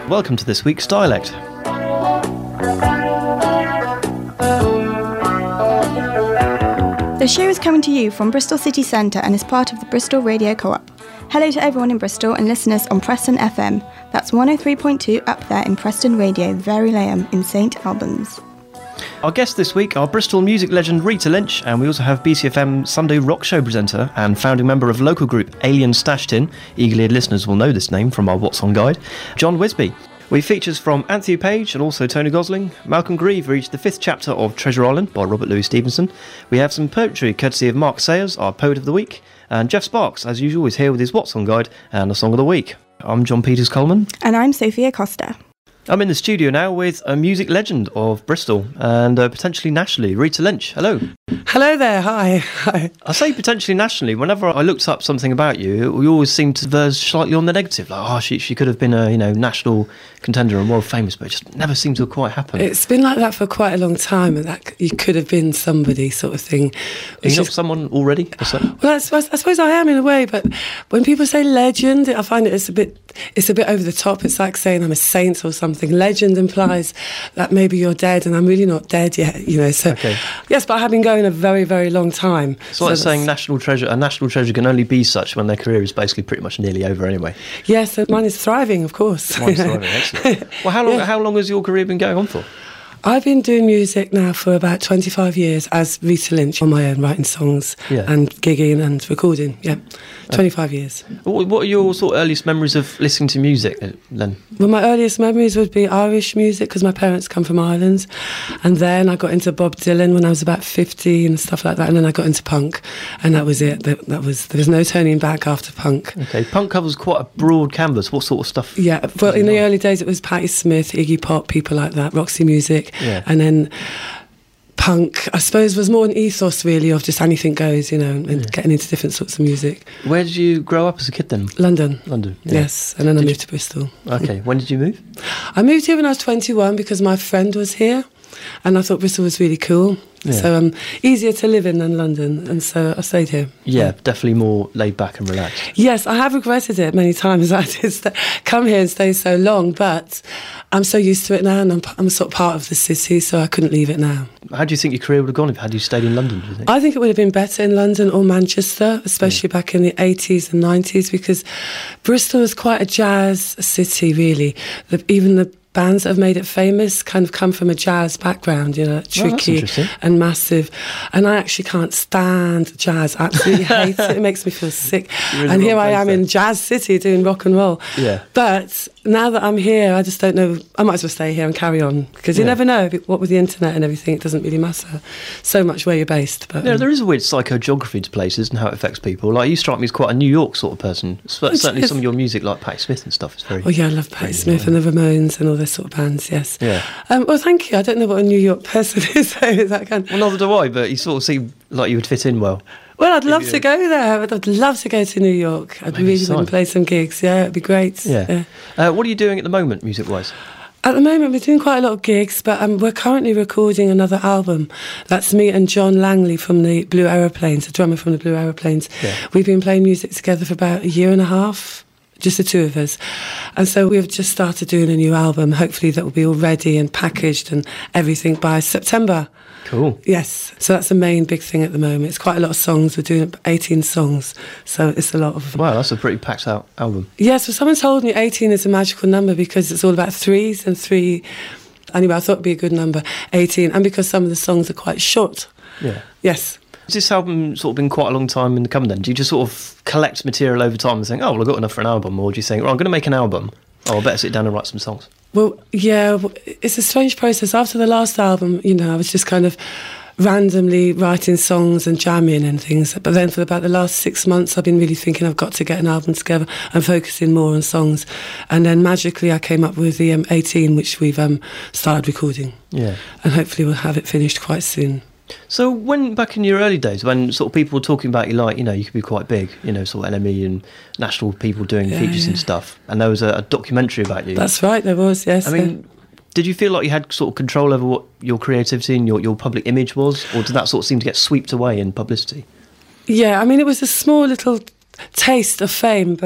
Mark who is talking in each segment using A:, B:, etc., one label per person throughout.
A: Welcome to this week's Dialect.
B: The show is coming to you from Bristol City Centre and is part of the Bristol Radio Co-op. Hello to everyone in Bristol and listeners on Preston FM. That's 103.2 up there in Preston Radio, Very Layham in St Albans.
A: Our guests this week are Bristol music legend Rita Lynch, and we also have BCFM Sunday Rock Show presenter and founding member of local group Alien Stash Tin. Eagle-eared listeners will know this name from our What's On guide, John Wisby. We have features from Anthony Page and also Tony Gosling. Malcolm Grieve reads the 5th chapter of Treasure Island by Robert Louis Stevenson. We have some poetry courtesy of Mark Sayers, our Poet of the Week. And Jeff Sparks, as usual, is here with his What's On guide and a Song of the Week. I'm John Peters-Coleman.
B: And I'm Sophia Costa.
A: I'm in the studio now with a music legend of Bristol and potentially nationally, Rita Lynch. Hello.
C: Hello there, hi.
A: I say potentially nationally. Whenever I looked up something about you, we always seem to verge slightly on the negative. Like, she could have been a national contender and world famous, but it just never seemed to quite happen.
C: It's been like that for quite a long time, and that you could have been somebody sort of thing.
A: Are you not someone already?
C: Well, I suppose I am in a way, but when people say legend, I find it's a bit over the top. It's like saying I'm a saint or something. Legend implies that maybe you're dead, and I'm really not dead yet, So,
A: okay.
C: Yes, but I have been going a very, very long time.
A: So like saying national treasure. A national treasure can only be such when their career is basically pretty much nearly over anyway.
C: Yes, and mine is thriving, of course.
A: Mine's thriving, excellent. Well, how long has your career been going on for?
C: I've been doing music now for about 25 years as Rita Lynch on my own, writing songs and gigging and recording, 25 years.
A: What are your sort of earliest memories of listening to music then?
C: Well, my earliest memories would be Irish music because my parents come from Ireland, and then I got into Bob Dylan when I was about 50 and stuff like that, and then I got into punk, and that was it. There was no turning back after punk.
A: Okay, punk covers quite a broad canvas. What sort of stuff?
C: Yeah, well, in the early days it was Patti Smith, Iggy Pop, people like that, Roxy Music.
A: Yeah.
C: And then punk, I suppose, was more an ethos really of just anything goes, and getting into different sorts of music.
A: Where did you grow up as a kid then?
C: London.
A: Yeah.
C: Yes, and then I moved to Bristol.
A: Okay, when did you move?
C: I moved here when I was 21 because my friend was here and I thought Bristol was really cool. Yeah. So easier to live in than London, and so I stayed here.
A: Yeah, definitely more laid back and relaxed.
C: Yes, I have regretted it many times. I did come here and stay so long, but I'm so used to it now, and I'm sort of part of the city, so I couldn't leave it now.
A: How do you think your career would have gone had you stayed in London, do you think?
C: I think it would have been better in London or Manchester, especially back in the 80s and 90s, because Bristol is quite a jazz city, really. Even the bands that have made it famous kind of come from a jazz background, tricky and massive. And I actually can't stand jazz. I absolutely hate it. It makes me feel sick. And here I am in Jazz City doing rock and roll.
A: Yeah.
C: But now that I'm here, I just don't know. I might as well stay here and carry on, because you never know. What with the internet and everything, it doesn't really matter so much where you're based. But
A: there is a weird psychogeography to places and how it affects people. Like, you strike me as quite a New York sort of person. Certainly some of your music, like Patti Smith and stuff, is very...
C: Oh yeah, I love Patti Smith and the Ramones and all those sort of bands, yes.
A: Yeah.
C: Well, thank you. I don't know what a New York person is, so is that kind?
A: Well, neither do I, but you sort of seem like you would fit in well.
C: Well, I'd love to go there. I'd love to go to New York. I'd really want to play some gigs. Yeah, it'd be great.
A: Yeah. What are you doing at the moment, music-wise?
C: At the moment, we're doing quite a lot of gigs, but we're currently recording another album. That's me and John Langley from the Blue Aeroplanes, the drummer from the Blue Aeroplanes. Yeah. We've been playing music together for about a year and a half, just the two of us. And so we've just started doing a new album. Hopefully that will be all ready and packaged and everything by September.
A: Cool.
C: Yes. So that's the main big thing at the moment. It's quite a lot of songs. We're doing 18 songs. So it's a lot of...
A: Wow, that's a pretty packed out album.
C: Yes, well, someone told me 18 is a magical number because it's all about threes and three... Anyway, I thought it'd be a good number, 18. And because some of the songs are quite short.
A: Yeah.
C: Yes.
A: Has this album sort of been quite a long time in the coming then? Do you just sort of collect material over time and think, oh, well, I've got enough for an album? Or do you think, well, I'm going to make an album. Oh, I better sit down and write some songs?
C: Well, yeah, it's a strange process. After the last album, I was just kind of randomly writing songs and jamming and things. But then for about the last 6 months, I've been really thinking I've got to get an album together and focusing more on songs. And then magically I came up with the 18, which we've started recording.
A: Yeah.
C: And hopefully we'll have it finished quite soon.
A: So when, back in your early days, when sort of people were talking about you, like, you could be quite big, sort of NME and national people doing features and stuff, and there was a documentary about you.
C: That's right, there was, yes.
A: I mean, did you feel like you had sort of control over what your creativity and your public image was, or did that sort of seem to get swept away in publicity?
C: Yeah, I mean, it was a small little taste of fame, but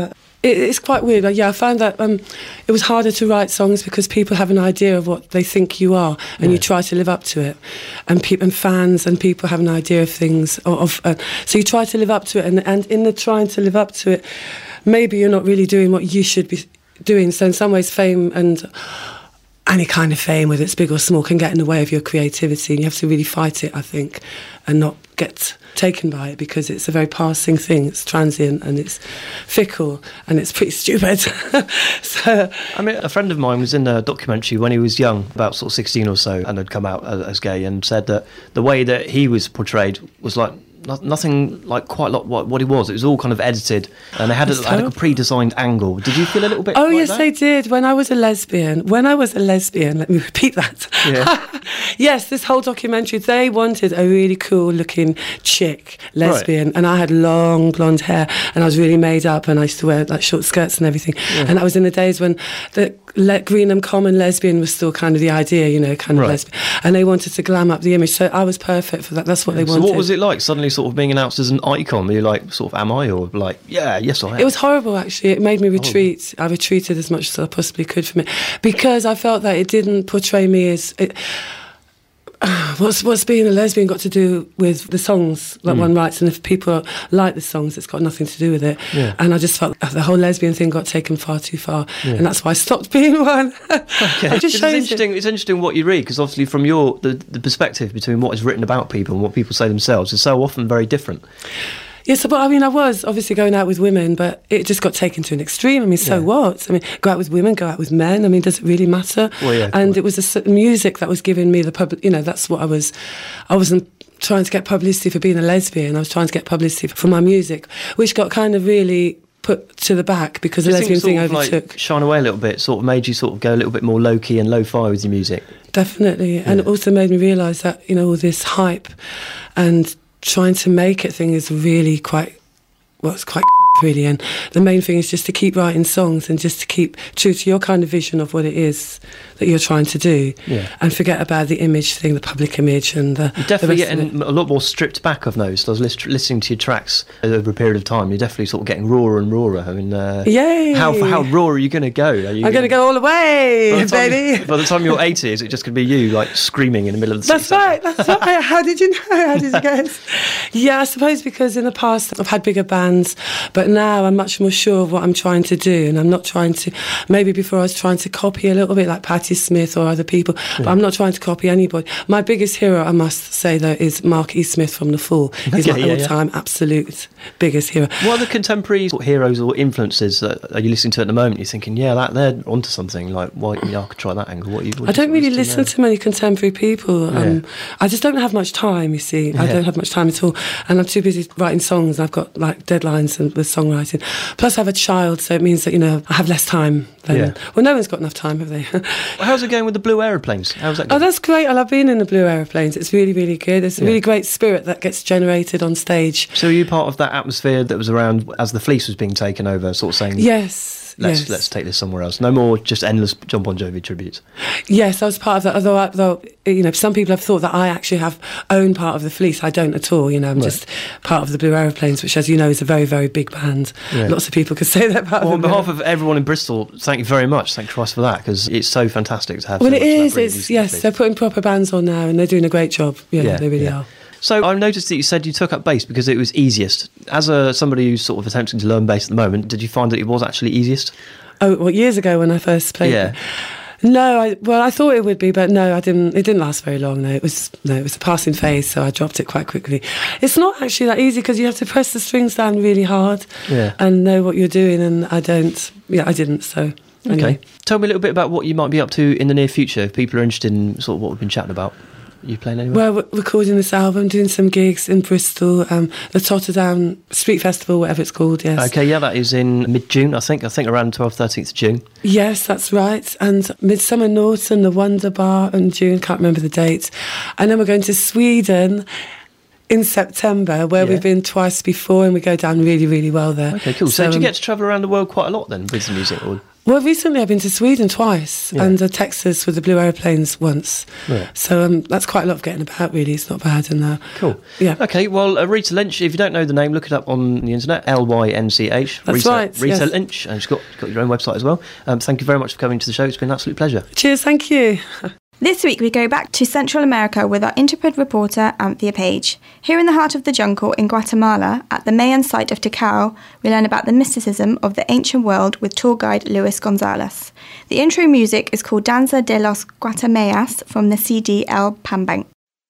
C: It's quite weird. I found that it was harder to write songs because people have an idea of what they think you are, and you try to live up to it. And fans and people have an idea of things. So you try to live up to it, and in the trying to live up to it, maybe you're not really doing what you should be doing. So in some ways, fame and any kind of fame, whether it's big or small, can get in the way of your creativity. And you have to really fight it, I think, and not get taken by it, because it's a very passing thing. It's transient and it's fickle and it's pretty stupid. So,
A: I mean, a friend of mine was in a documentary when he was young, about sort of 16 or so, and had come out as gay, and said that the way that he was portrayed was like nothing like quite like what he was. It was all kind of edited, and they had a pre-designed angle. Did you feel a little bit?
C: Oh,
A: like
C: yes,
A: that?
C: they did. When I was a lesbian, let me repeat that.
A: Yeah.
C: Yes, this whole documentary, they wanted a really cool-looking chick lesbian, and I had long blonde hair, and I was really made up, and I used to wear like short skirts and everything. Yeah. And that was in the days when the Greenham Common lesbian was still kind of the idea, kind of lesbian, and they wanted to glam up the image. So I was perfect for that. That's what they wanted.
A: So what was it like suddenly sort of being announced as an icon? Were you like, sort of, am I? Or like, yeah, yes, I am?
C: It was horrible, actually. It made me retreat. I retreated as much as I possibly could from it, because I felt that it didn't portray me as... What's being a lesbian got to do with the songs that one writes? And if people like the songs, it's got nothing to do with it. Yeah. And I just felt the whole lesbian thing got taken far too far, and that's why I stopped being one.
A: Okay. It's interesting what you read, because obviously from the perspective between what is written about people and what people say themselves is so often very different.
C: Yes, but I mean, I was obviously going out with women, but it just got taken to an extreme. I mean, so what? I mean, go out with women, go out with men. I mean, does it really matter? Well, yeah, and it was the music that was giving me the public. That's what I was. I wasn't trying to get publicity for being a lesbian. I was trying to get publicity for my music, which got kind of really put to the back because the lesbian thing overtook.
A: Like shine away a little bit, sort of made you sort of go a little bit more low key and low fi with your music.
C: Definitely, and it also made me realise that all this hype and trying to make it thing is really quite really, and the main thing is just to keep writing songs and just to keep true to your kind of vision of what it is that you're trying to do, and forget about the image thing, the public image, and you're
A: definitely getting a lot more stripped back. I've noticed. I was listening to your tracks over a period of time. You're definitely sort of getting rawer and rawer. I mean,
C: yay!
A: How raw are you going to go? I'm
C: going to go all the way, baby.
A: By the time you're 80, is it just going to be you like screaming in the middle of the?
C: That's right. How did you know? How did you guess? Yeah, I suppose because in the past I've had bigger bands, but now I'm much more sure of what I'm trying to do, and I'm not trying to. Maybe before I was trying to copy a little bit, like Patti Smith or other people, but I'm not trying to copy anybody. My biggest hero, I must say, though, is Mark E. Smith from The Fall. He's my all-time absolute biggest hero.
A: What are the contemporary heroes or influences that are you listening to at the moment? You're thinking, they're onto something. Like, I could try that angle.
C: I don't really listen to many contemporary people. I just don't have much time. You see, I don't have much time at all, and I'm too busy writing songs. I've got like deadlines and with songwriting. Plus, I have a child, so it means that I have less time. Well, no one's got enough time, have they?
A: How's it going with the Blue Aeroplanes? How's that going?
C: Oh, that's great. I love being in the Blue Aeroplanes. It's really, really good. There's a really great spirit that gets generated on stage.
A: So are you part of that atmosphere that was around as the Fleece was being taken over, sort of saying...
C: Yes.
A: Let's take this somewhere else. No more just endless John Bon Jovi tributes. Yes,
C: I was part of that. Although some people have thought that I actually have owned part of the Fleece. I don't at all. I'm just part of the Blue Aeroplanes, which, as you know, is a very, very big band. Yeah. Lots of people could say that.
A: On behalf of everyone in Bristol, thank you very much. Thank Christ for that, because it's so fantastic to have.
C: Well, it is. Yes, they're putting proper bands on now, and they're doing a great job. Yeah, they really are.
A: So I noticed that you said you took up bass because it was easiest. As somebody who's sort of attempting to learn bass at the moment, did you find that it was actually easiest?
C: Oh, well, years ago when I first played it. No, I thought it would be, but no, I didn't. It didn't last very long. No, it was a passing phase, so I dropped it quite quickly. It's not actually that easy because you have to press the strings down really hard and know what you're doing, and I don't. Yeah, I didn't. So anyway.
A: Okay, tell me a little bit about what you might be up to in the near future. If people are interested in sort of what we've been chatting about. Are you playing anywhere?
C: Well, we're recording this album, doing some gigs in Bristol, the Totterdown Street Festival, whatever it's called, yes.
A: Okay, that is in mid-June, I think around 12th, 13th June.
C: Yes, that's right. And Midsummer Norton, the Wonder Bar in June, can't remember the date. And then we're going to Sweden in September, where we've been twice before, and we go down really, really well there.
A: Okay, cool. So do you get to travel around the world quite a lot then with the music? Or?
C: Well, recently I've been to Sweden twice and Texas with the Blue Aeroplanes once. Yeah. So that's quite a lot of getting about, really. It's not bad. And
A: cool. Yeah. Okay, well, Rita Lynch, if you don't know the name, look it up on the internet, Lynch.
C: That's right.
A: Rita Lynch, and she's got your own website as well. Thank you very much for coming to the show. It's been an absolute pleasure.
C: Cheers, thank you.
B: This week we go back to Central America with our Intrepid reporter Anthea Page. Here in the heart of the jungle in Guatemala, at the Mayan site of Tikal, we learn about the mysticism of the ancient world with tour guide Luis Gonzalez. The intro music is called Danza de los Guatamayas from the CD El Pambank.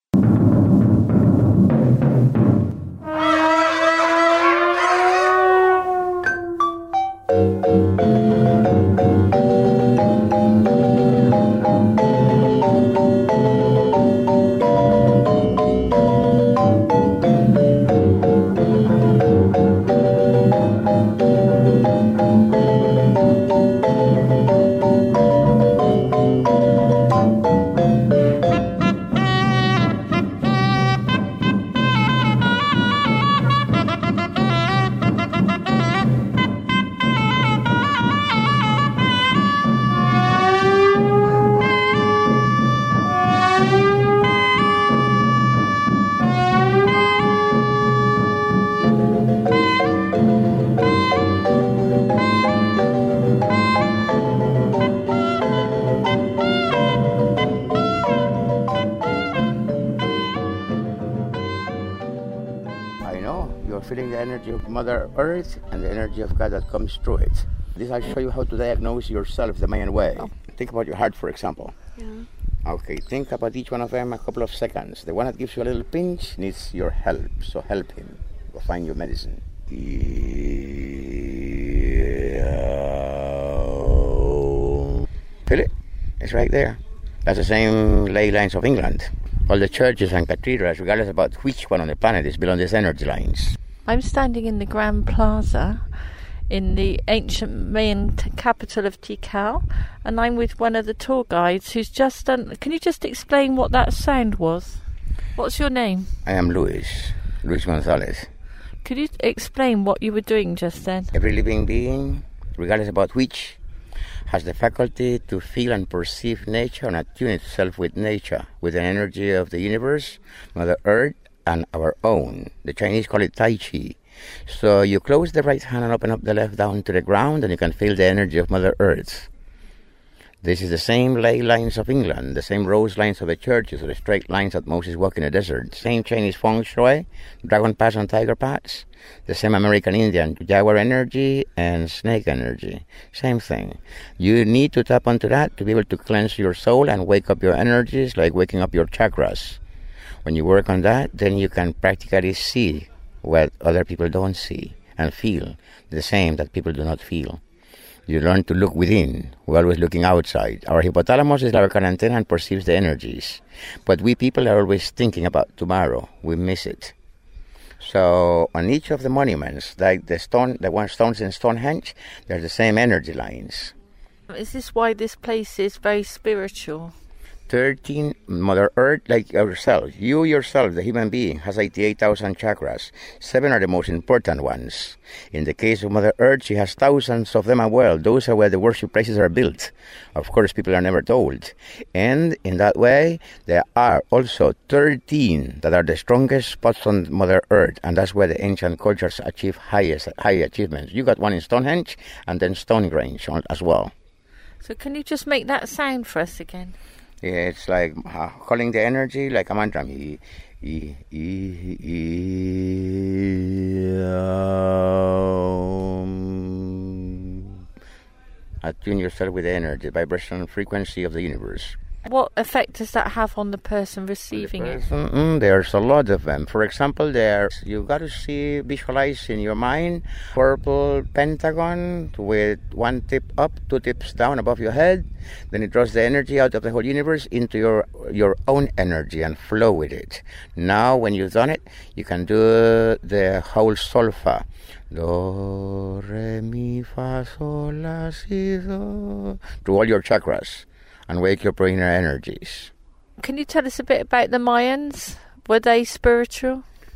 D: Feeling the energy of Mother Earth and the energy of God that comes through it. This I'll show you how to diagnose yourself the Mayan way. Think about your heart, for example. Yeah. Okay, think about each one of them a couple of seconds. The one that gives you a little pinch needs your help, so help him. Go find your medicine. Feel it? It's right there. That's the same ley lines of England. All the churches and cathedrals, regardless about which one on the planet, is built on these energy lines.
E: I'm standing in the Grand Plaza in the ancient Mayan capital of Tikal, and I'm with one of the tour guides who's just done... Can you just explain what that sound was? What's your name?
D: I am Luis Gonzalez.
E: Could you explain what you were doing just then?
D: Every living being, regardless about which, has the faculty to feel and perceive nature and attune itself with nature, with the energy of the universe, Mother Earth, and our own. The Chinese call it Tai Chi. So you close the right hand and open up the left down to the ground, and you can feel the energy of Mother Earth. This is the same ley lines of England, the same rose lines of the churches, or the straight lines that Moses walked in the desert. Same Chinese feng shui, dragon paths and tiger paths. The same American Indian, jaguar energy and snake energy. Same thing. You need to tap onto that to be able to cleanse your soul and wake up your energies, like waking up your chakras. When you work on that, then you can practically see what other people don't see and feel the same that people do not feel. You learn to look within. We're always looking outside. Our hypothalamus is like an antenna and perceives the energies. But we people are always thinking about tomorrow. We miss it. So on each of the monuments, like the stones in Stonehenge, there's the same energy lines.
E: Is this why this place is very spiritual?
D: 13, Mother Earth, like yourself. You yourself, the human being, has 88,000 chakras. 7 are the most important ones. In the case of Mother Earth, she has thousands of them as well. Those are where the worship places are built. Of course, people are never told. And in that way, there are also 13 that are the strongest spots on Mother Earth. And that's where the ancient cultures achieve high achievements. You got one in Stonehenge and then Stonehenge as well.
E: So can you just make that sound for us again?
D: It's like calling the energy like a mantra. Attune yourself with the energy, vibrational frequency of the universe.
E: What effect does that have on the person receiving it?
D: There's a lot of them. For example, you got to visualize in your mind purple pentagon with one tip up, 2 tips down above your head. Then it draws the energy out of the whole universe into your own energy and flow with it. Now, when you've done it, you can do the whole solfa. Do, re, mi, fa, sol, la, si, do. To all your chakras. And wake up your inner energies.
E: Can you tell us a bit about the Mayans? Were they spiritual?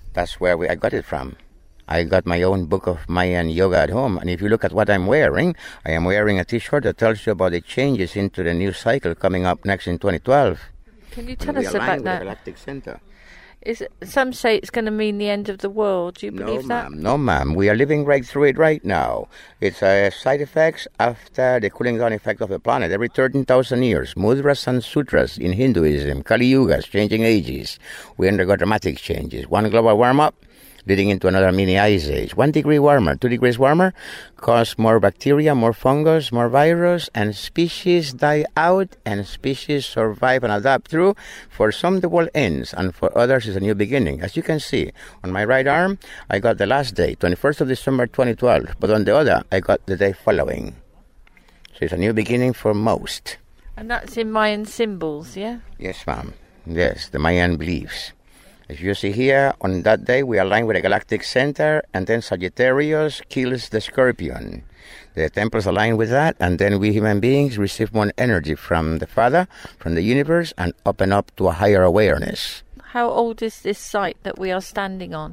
D: That's where I got it from. I got my own book of Mayan yoga at home, and if you look at what I'm wearing, I am wearing a T-shirt that tells you about the changes into the new cycle coming up next in 2012.
E: Can you tell us about that?
D: The Galactic Center.
E: Some say it's going to mean the end of the world. Do you believe that?
D: No, ma'am. We are living right through it right now. It's a side effects after the cooling down effect of the planet. Every 13,000 years, mudras and sutras in Hinduism, Kali Yugas, changing ages, we undergo dramatic changes. One global warm-up leading into another mini ice age. 1 degree warmer, 2 degrees warmer, cause more bacteria, more fungus, more virus, and species die out, and species survive and adapt through. For some, the world ends, and for others, it's a new beginning. As you can see, on my right arm, I got the last day, 21st of December 2012, but on the other, I got the day following. So it's a new beginning for most.
E: And that's in Mayan symbols, yeah?
D: Yes, ma'am. Yes, the Mayan beliefs. As you see here, on that day, we align with the Galactic Center, and then Sagittarius kills the Scorpion. The temples align with that, and then we human beings receive more energy from the Father, from the universe, and open up to a higher awareness.
E: How old is this site that we are standing on?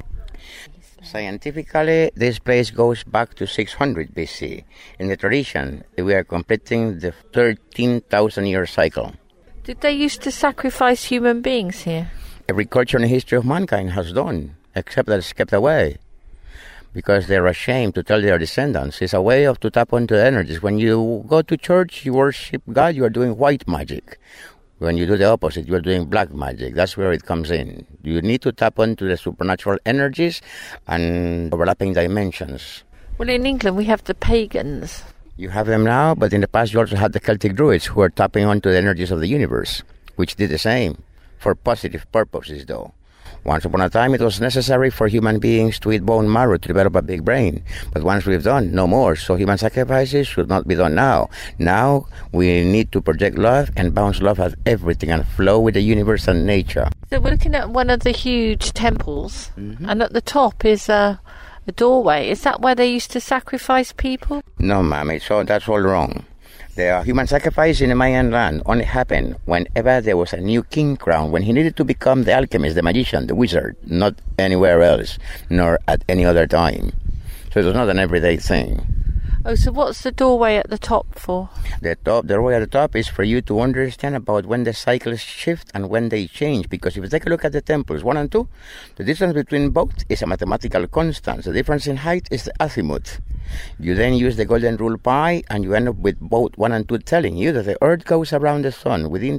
D: Scientifically, this place goes back to 600 BC. In the tradition, we are completing the 13,000-year cycle.
E: Did they used to sacrifice human beings here?
D: Every culture in the history of mankind has done, except that it's kept away, because they're ashamed to tell their descendants. It's a way to tap into energies. When you go to church, you worship God, you are doing white magic. When you do the opposite, you are doing black magic. That's where it comes in. You need to tap into the supernatural energies and overlapping dimensions.
E: Well, in England, we have the pagans.
D: You have them now, but in the past you also had the Celtic Druids who are tapping onto the energies of the universe, which did the same. For positive purposes, though. Once upon a time, it was necessary for human beings to eat bone marrow to develop a big brain. But once we've done, no more. So human sacrifices should not be done now. Now, we need to project love and bounce love at everything and flow with the universe and nature.
E: So we're looking at one of the huge temples, and at the top is a doorway. Is that where they used to sacrifice people?
D: No, ma'am. That's all wrong. The human sacrifice in the Mayan land only happened whenever there was a new king crowned, when he needed to become the alchemist, the magician, the wizard, not anywhere else, nor at any other time. So it was not an everyday thing.
E: Oh, so what's the doorway at the top for? The
D: doorway at the top is for you to understand about when the cycles shift and when they change. Because if you take a look at the temples 1 and 2, the difference between both is a mathematical constant. The difference in height is the azimuth. You then use the golden rule pi, and you end up with both 1 and 2 telling you that the Earth goes around the Sun within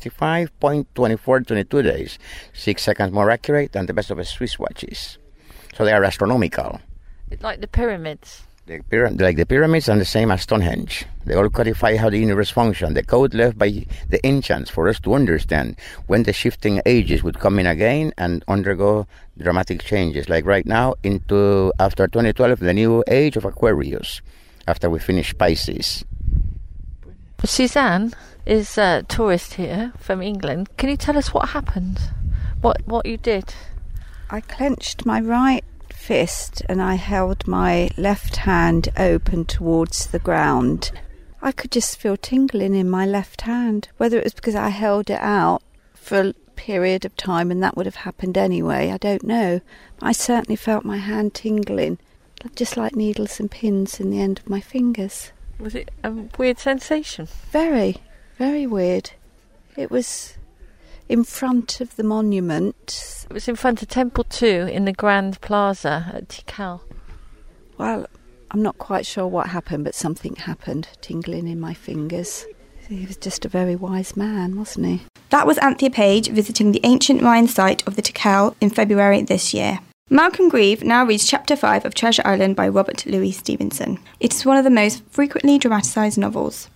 D: 365.2422 days, 6 seconds more accurate than the best of the Swiss watches. So they are astronomical.
E: It's like the pyramids.
D: Like the pyramids and the same as Stonehenge. They all codify how the universe functions, the code left by the ancients for us to understand when the shifting ages would come in again and undergo dramatic changes. Like right now, after 2012, the new age of Aquarius, after we finish Pisces.
E: Suzanne is a tourist here from England. Can you tell us what happened? What you did?
F: I clenched my right fist and I held my left hand open towards the ground. I could just feel tingling in my left hand. Whether it was because I held it out for a period of time and that would have happened anyway, I don't know. I certainly felt my hand tingling, just like needles and pins in the end of my fingers.
E: Was it a weird sensation?
F: Very, very weird. It was in front of the monument.
E: It was in front of Temple 2 in the Grand Plaza at Tikal.
F: Well, I'm not quite sure what happened, but something happened, tingling in my fingers. He was just a very wise man, wasn't he?
B: That was Anthea Page visiting the ancient Mayan site of the Tikal in February this year. Malcolm Grieve now reads Chapter 5 of Treasure Island by Robert Louis Stevenson. It is one of the most frequently dramatised novels.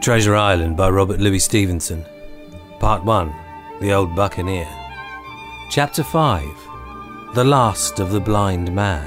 G: Treasure Island by Robert Louis Stevenson. Part 1. The Old Buccaneer. Chapter 5. The Last of the Blind Man.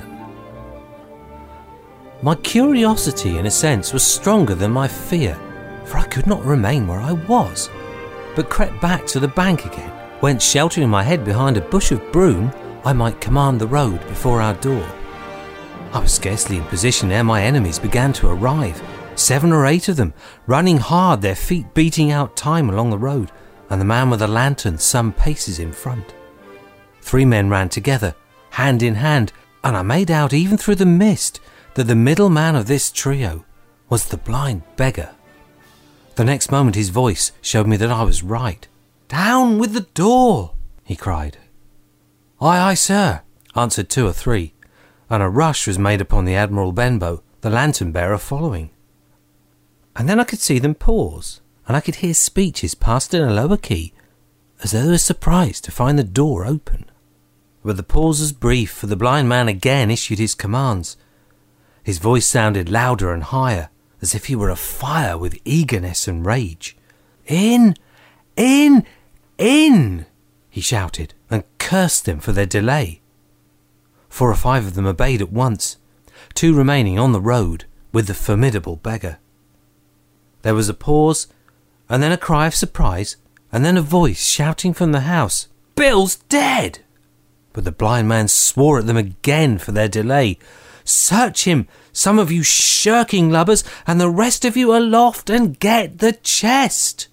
G: My curiosity, in a sense, was stronger than my fear, for I could not remain where I was, but crept back to the bank again, whence, sheltering my head behind a bush of broom, I might command the road before our door. I was scarcely in position ere my enemies began to arrive, 7 or 8 of them, running hard, their feet beating out time along the road, and the man with a lantern some paces in front. 3 men ran together, hand in hand, and I made out even through the mist that the middle man of this trio was the blind beggar. The next moment his voice showed me that I was right. "Down with the door!" he cried. "Aye, aye, sir," answered 2 or 3, and a rush was made upon the Admiral Benbow, the lantern-bearer following. And then I could see them pause, and I could hear speeches passed in a lower key, as though they were surprised to find the door open. But the pause was brief, for the blind man again issued his commands. His voice sounded louder and higher, as if he were afire with eagerness and rage. "In! In! In!" he shouted, and cursed them for their delay. 4 or 5 of them obeyed at once, 2 remaining on the road with the formidable beggar. There was a pause, and then a cry of surprise, and then a voice shouting from the house, "Bill's dead!" But the blind man swore at them again for their delay. "Search him, some of you shirking lubbers, and the rest of you aloft and get the chest!"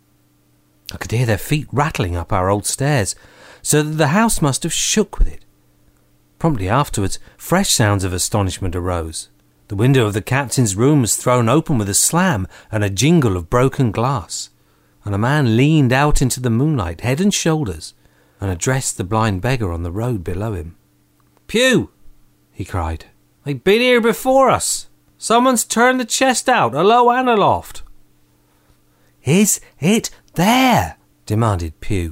G: I could hear their feet rattling up our old stairs, so that the house must have shook with it. Promptly afterwards, fresh sounds of astonishment arose. The window of the captain's room was thrown open with a slam and a jingle of broken glass, and a man leaned out into the moonlight, head and shoulders, and addressed the blind beggar on the road below him. "Pew!" he cried. "They've been here before us. Someone's turned the chest out, alow and aloft." "Is it there?" demanded Pew.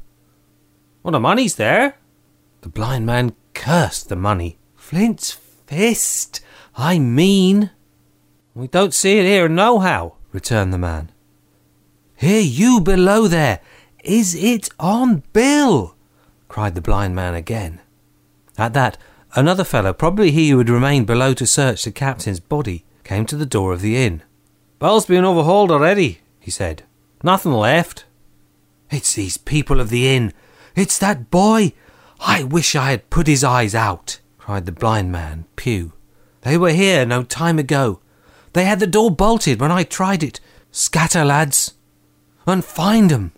G: "Well, the money's there." The blind man cursed the money. "Flint's fist, I mean." "We don't see it here nohow," returned the man. "Here, you below there, is it on Bill?" cried the blind man again. At that, another fellow, probably he who had remained below to search the captain's body, came to the door of the inn. "Bill's been overhauled already," he said. "Nothing left." "It's these people of the inn. It's that boy. I wish I had put his eyes out," cried the blind man, Pew. "They were here no time ago. They had the door bolted when I tried it. Scatter, lads, and find 'em."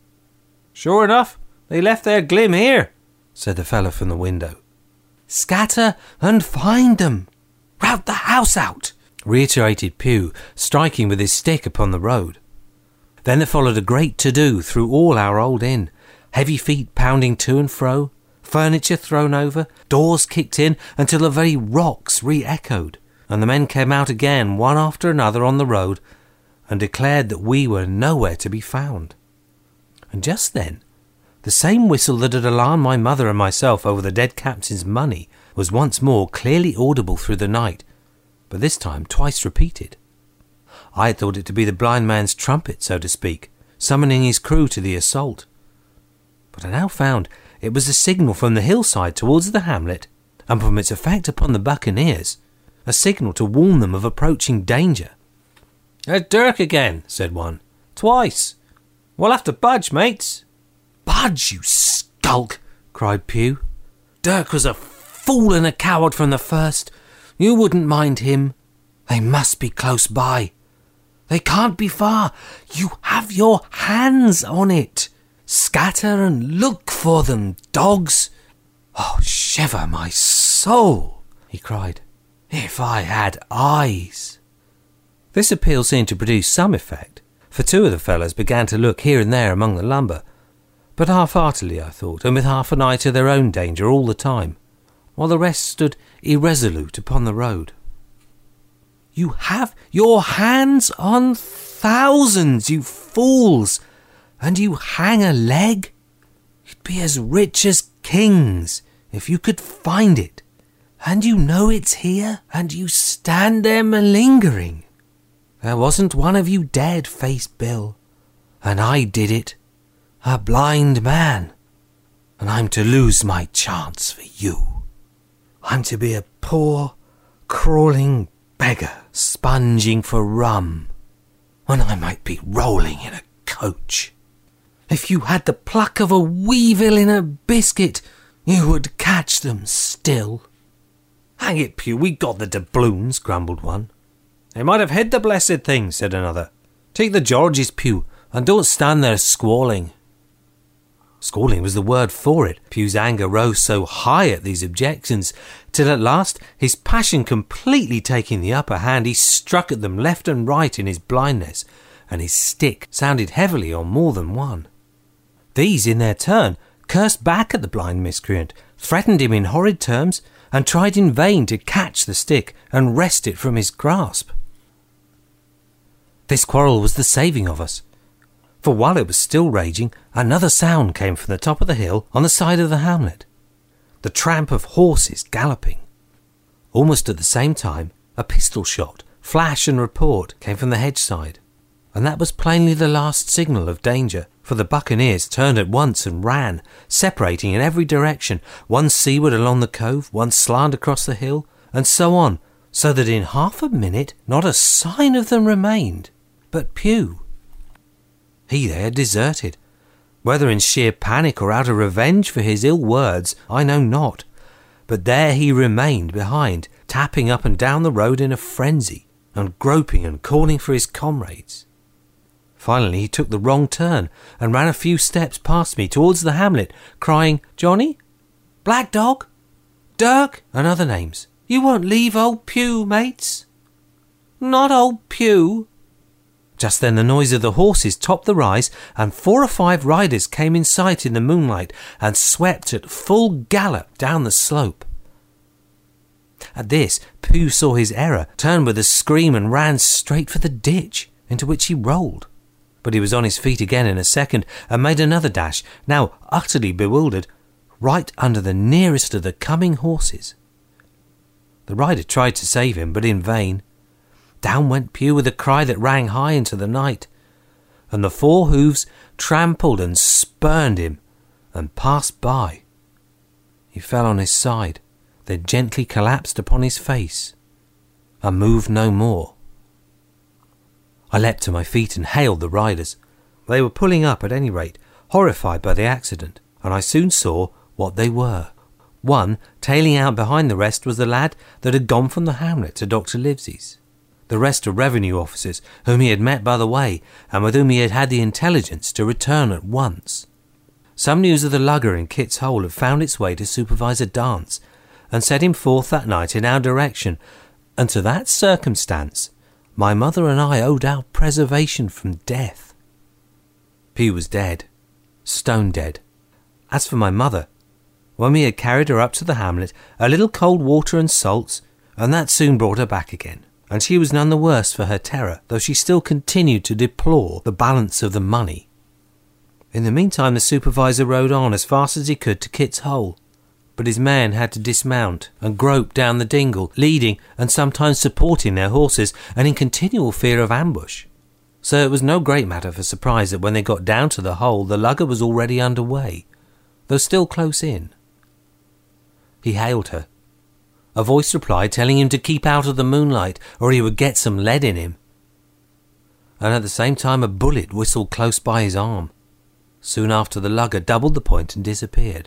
G: "Sure enough, they left their glim here," said the fellow from the window. "Scatter and find 'em. Rout the house out," reiterated Pew, striking with his stick upon the road. Then there followed a great to-do through all our old inn, heavy feet pounding to and fro, furniture thrown over, doors kicked in until the very rocks re-echoed, and the men came out again one after another on the road and declared that we were nowhere to be found. And just then, the same whistle that had alarmed my mother and myself over the dead captain's money was once more clearly audible through the night, but this time twice repeated. I had thought it to be the blind man's trumpet, so to speak, summoning his crew to the assault. But I now found it was a signal from the hillside towards the hamlet, and from its effect upon the buccaneers, a signal to warn them of approaching danger. "There's Dirk again," said one. "Twice. We'll have to budge, mates." "Budge, you skulk," cried Pew. "Dirk was a fool and a coward from the first. You wouldn't mind him. They must be close by. They can't be far. You have your hands on it. Scatter and look for them, dogs." "Oh, shiver my soul," he cried. "If I had eyes." This appeal seemed to produce some effect, for 2 of the fellows began to look here and there among the lumber, but half-heartedly, I thought, and with half an eye to their own danger all the time, while the rest stood irresolute upon the road. "You have your hands on thousands, you fools, and you hang a leg? You'd be as rich as kings if you could find it, and you know it's here, and you stand there malingering. There wasn't one of you dared face Bill, and I did it, a blind man, and I'm to lose my chance for you. I'm to be a poor, crawling beggar sponging for rum, when I might be rolling in a coach. If you had the pluck of a weevil in a biscuit, you would catch them still. Hang it, Pew, we got the doubloons, grumbled one. They might have hid the blessed thing, said another. Take the Georges, Pew, and don't stand there squalling. Squalling was the word for it. Pew's anger rose so high at these objections, till at last, his passion completely taking the upper hand, he struck at them left and right in his blindness, and his stick sounded heavily on more than one. These, in their turn, cursed back at the blind miscreant, threatened him in horrid terms, and tried in vain to catch the stick and wrest it from his grasp. This quarrel was the saving of us, for while it was still raging, another sound came from the top of the hill on the side of the hamlet, the tramp of horses galloping. Almost at the same time, a pistol shot, flash and report came from the hedge side, and that was plainly the last signal of danger, for the buccaneers turned at once and ran, separating in every direction, one seaward along the cove, one slant across the hill, and so on, so that in half a minute not a sign of them remained, but Pew. He they had deserted, whether in sheer panic or out of revenge for his ill words, I know not, but there he remained behind, tapping up and down the road in a frenzy, and groping and calling for his comrades. Finally he took the wrong turn, and ran a few steps past me towards the hamlet, crying, Johnny, Black Dog, Dirk, and other names. You won't leave old Pew, mates? Not old Pew. Just then the noise of the horses topped the rise, and 4 or 5 riders came in sight in the moonlight, and swept at full gallop down the slope. At this, Pew saw his error, turned with a scream, and ran straight for the ditch, into which he rolled. But he was on his feet again in a second, and made another dash, now utterly bewildered, right under the nearest of the coming horses. The rider tried to save him, but in vain. Down went Pew with a cry that rang high into the night, and the 4 hoofs trampled and spurned him, and passed by. He fell on his side, then gently collapsed upon his face, and moved no more. I leapt to my feet and hailed the riders. They were pulling up at any rate, horrified by the accident, and I soon saw what they were. One, tailing out behind the rest, was the lad that had gone from the hamlet to Dr. Livesey's. The rest are revenue officers whom he had met by the way, and with whom he had had the intelligence to return at once. Some news of the lugger in Kit's Hole had found its way to Supervisor Dance, and set him forth that night in our direction, and to that circumstance my mother and I owed our preservation from death. Pew was dead, stone dead. As for my mother, when we had carried her up to the hamlet, a little cold water and salts, and that soon brought her back again, and she was none the worse for her terror, though she still continued to deplore the balance of the money. In the meantime the supervisor rode on as fast as he could to Kit's Hole, but his men had to dismount and grope down the dingle, leading and sometimes supporting their horses, and in continual fear of ambush. So it was no great matter for surprise that when they got down to the hole the lugger was already under way, though still close in. He hailed her. A voice replied, telling him to keep out of the moonlight, or he would get some lead in him. And at the same time a bullet whistled close by his arm. Soon after the lugger doubled the point and disappeared.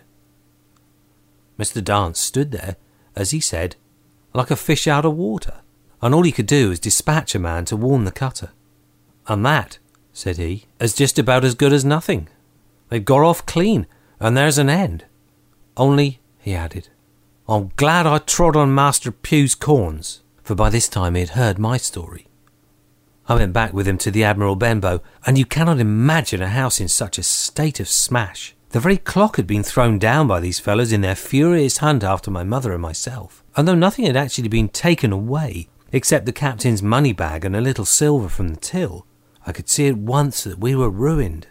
G: Mr. Dance stood there, as he said, like a fish out of water, and all he could do was dispatch a man to warn the cutter. And that, said he, is just about as good as nothing. They've got off clean, and there's an end. Only, he added, I'm glad I trod on Master Pew's corns, for by this time he had heard my story. I went back with him to the Admiral Benbow, and you cannot imagine a house in such a state of smash. The very clock had been thrown down by these fellows in their furious hunt after my mother and myself, and though nothing had actually been taken away, except the captain's money bag and a little silver from the till, I could see at once that we were ruined.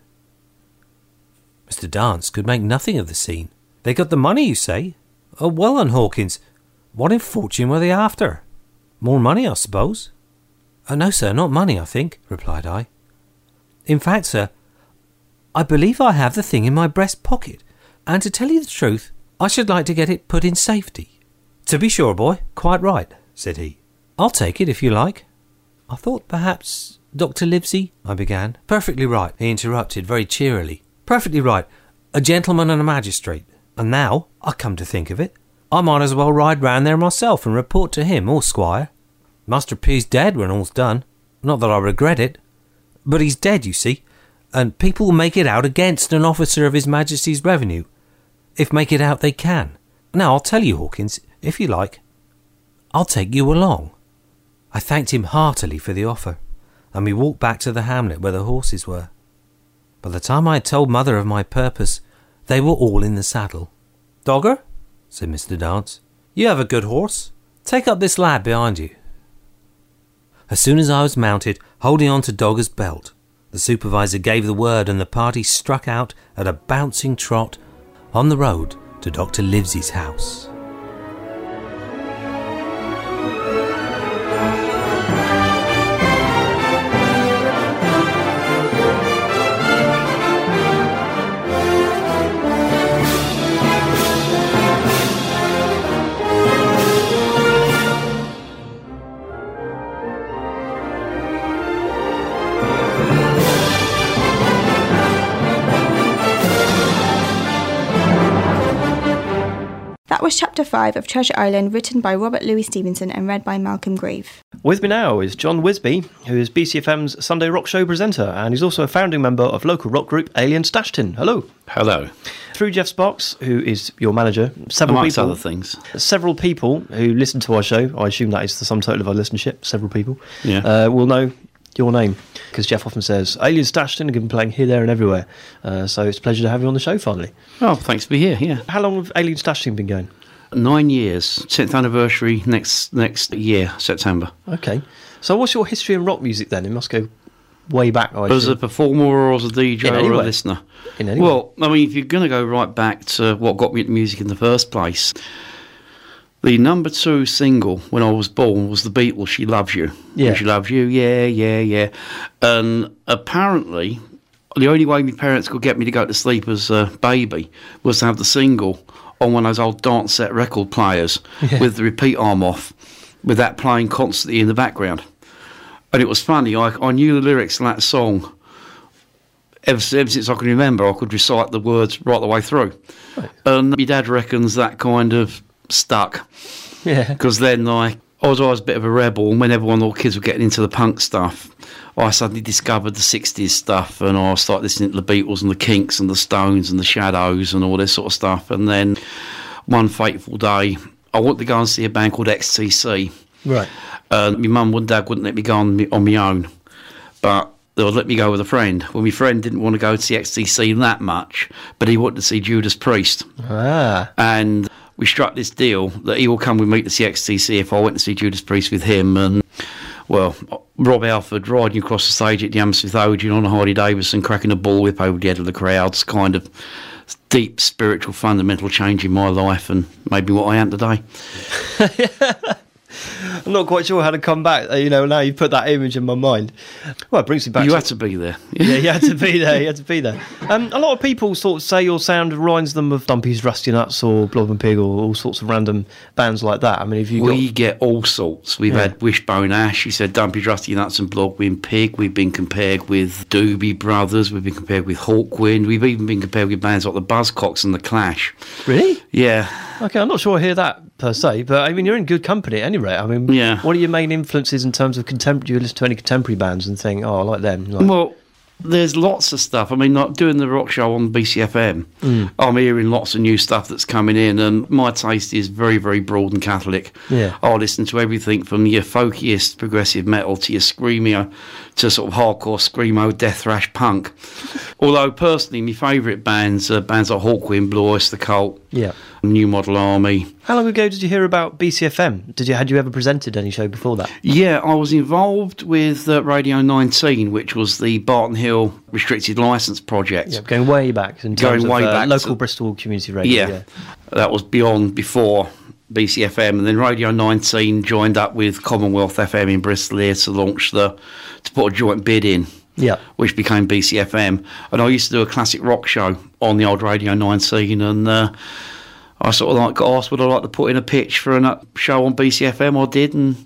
G: Mr. Dance could make nothing of the scene. They got the money, you say? Oh, well then, Hawkins, what in fortune were they after? More money, I suppose. No, sir, not money, I think, replied I. In fact, sir, I believe I have the thing in my breast pocket, and to tell you the truth, I should like to get it put in safety. To be sure, boy, quite right, said he. I'll take it if you like. I thought perhaps Dr. Livesey, I began. Perfectly right, he interrupted very cheerily. Perfectly right. A gentleman and a magistrate. And now, I come to think of it, I might as well ride round there myself and report to him or Squire. Master P's dead when all's done. Not that I regret it. But he's dead, you see, and people make it out against an officer of His Majesty's revenue, if make it out they can. Now, I'll tell you, Hawkins, if you like, I'll take you along. I thanked him heartily for the offer, and we walked back to the hamlet where the horses were. By the time I had told Mother of my purpose, they were all in the saddle. Dogger, said Mr. Dance, you have a good horse. Take up this lad behind you. As soon as I was mounted, holding on to Dogger's belt, the supervisor gave the word and the party struck out at a bouncing trot on the road to Dr. Livesey's house.
B: That was Chapter 5 of Treasure Island, written by Robert Louis Stevenson and read by Malcolm Grieve.
A: With me now is John Wisby, who is BCFM's Sunday Rock Show presenter, and he's also a founding member of local rock group Alien Stash Tin. Hello.
H: Hello.
A: Through Jeff Sparks, who is your manager,
H: amongst other things.
A: Several people who listen to our show, I assume that is the sum total of our listenership, several people, will know your name, because Jeff often says, Alien Stash Tin have been playing here, there and everywhere. So it's a pleasure to have you on the show finally.
H: Oh, thanks to be here, yeah.
A: How long have Alien Stash Tin been going?
H: 9 years, 10th anniversary next year, September.
A: Okay. So what's your history in rock music then? It must go way back, I
H: As a performer or as a DJ or a listener?
A: In any way.
H: Well, I mean, if you're going to go right back to what got me into music in the first place, the number 2 single when I was born was the Beatles' She Loves You.
A: Yeah.
H: She Loves You, yeah, yeah, yeah. And apparently, the only way my parents could get me to go to sleep as a baby was to have the single on one of those old dance set record players with the repeat arm off, with that playing constantly in the background. And it was funny, I knew the lyrics to that song ever since I can remember. I could recite the words right the way through. Right. And my dad reckons that kind of stuck.
A: Yeah.
H: Because then I was always a bit of a rebel, and when everyone, all the kids were getting into the punk stuff, I suddenly discovered the 60s stuff, and I started listening to the Beatles and the Kinks and the Stones and the Shadows and all this sort of stuff. And then one fateful day, I wanted to go and see a band called XTC.
A: Right.
H: And my mum and dad wouldn't let me go on my own, but they would let me go with a friend. Well, my friend didn't want to go to see XTC that much, but he wanted to see Judas Priest.
A: Ah.
H: And we struck this deal that he will come with me to see XTC if I went to see Judas Priest with him. And, well, Rob Alford riding across the stage at the Hammersmith Odeon on a Harley Davidson, cracking a bullwhip over the head of the crowds, kind of deep spiritual fundamental change in my life and made me what I am today.
A: I'm not quite sure how to come back. Now you put that image in my mind. Well, it brings me back.
H: You had to be there.
A: Yeah, you had to be there. You had to be there. A lot of people sort of say your sound reminds them of Dumpy's Rusty Nuts or Blob and Pig or all sorts of random bands like that. I mean, if you
H: get all sorts. We've had Wishbone Ash. You said Dumpy's Rusty Nuts and Blob and Pig. We've been compared with Doobie Brothers. We've been compared with Hawkwind. We've even been compared with bands like the Buzzcocks and the Clash.
A: Really?
H: Yeah.
A: Okay, I'm not sure I hear that per se, but I mean, you're in good company at any rate. I mean, what are your main influences in terms of contemporary? Do you listen to any contemporary bands and think, oh, I like them?
H: Well, there's lots of stuff. I mean, like doing the rock show on BCFM, I'm hearing lots of new stuff that's coming in, and my taste is very, very broad and Catholic.
A: Yeah.
H: I listen to everything from your folkiest progressive metal to your screamier to sort of hardcore screamo death thrash punk. Although personally, my favourite bands are bands like Hawkwind, Blue Oyster Cult, New Model Army.
A: How long ago did you hear about BCFM? Had you ever presented any show before that?
H: Yeah, I was involved with Radio 19, which was the Barton Hill restricted licence project.
A: Yeah, going way back in terms of local Bristol community radio.
H: Yeah, that was before BCFM, and then Radio 19 joined up with Commonwealth FM in Bristol here to put a joint bid in.
A: Yeah.
H: Which became BCFM. And I used to do a classic rock show on the old Radio 19, and I sort of like got asked would I like to put in a pitch for a show on BCFM. I did, and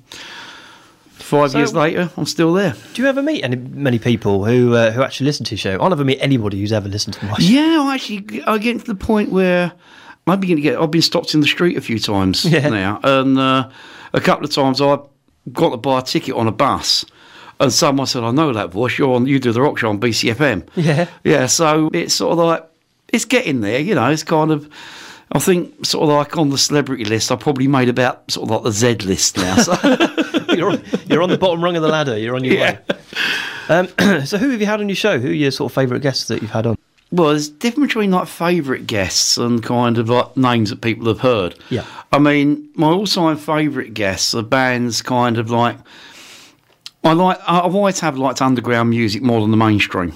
H: 5 years later, I'm still there.
A: Do you ever meet many people who actually listen to your show? I never meet anybody who's ever listened to my show.
H: Yeah, I get to the point where I've been stopped in the street a few times now, and a couple of times I got to buy a ticket on a bus. And someone said, I know that voice, you do the rock show on BCFM.
A: Yeah.
H: Yeah, so it's sort of like, it's getting there, it's kind of, I think sort of like on the celebrity list, I probably made about sort of like the Z list now. So.
A: you're on the bottom rung of the ladder, you're on your way. So who have you had on your show? Who are your sort of favourite guests that you've had on?
H: Well, there's difference between like favourite guests and kind of like names that people have heard.
A: Yeah.
H: I mean, my all-time favourite guests are bands kind of like, I've always liked underground music more than the mainstream.